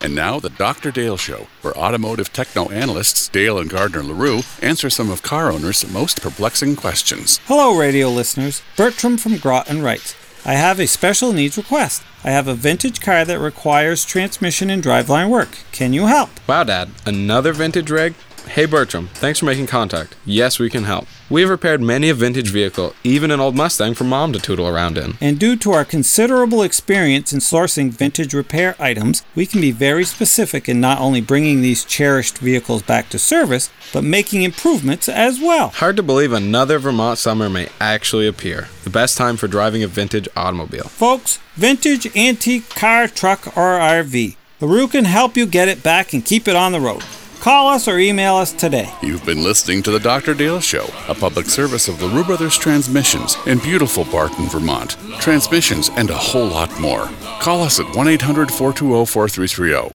And now, the Dr. Dale Show, where automotive techno-analysts Dale and Gardner LaRue answer some of car owners' most perplexing questions. Hello, radio listeners. Bertram from Groton writes, I have a special needs request. I have a vintage car that requires transmission and driveline work. Can you help? Wow, Dad. Another vintage rig? Hey, Bertram. Thanks for making contact. Yes, we can help. We have repaired many a vintage vehicle, even an old Mustang for Mom to tootle around in. And due to our considerable experience in sourcing vintage repair items, we can be very specific in not only bringing these cherished vehicles back to service, but making improvements as well. Hard to believe another Vermont summer may actually appear. The best time for driving a vintage automobile. Folks, vintage, antique, car, truck, or RV. LaRue can help you get it back and keep it on the road. Call us or email us today. You've been listening to the Dr. Dale Show, a public service of LaRue Brothers Transmissions in beautiful Barton, Vermont. Transmissions and a whole lot more. Call us at 1-800-420-4330.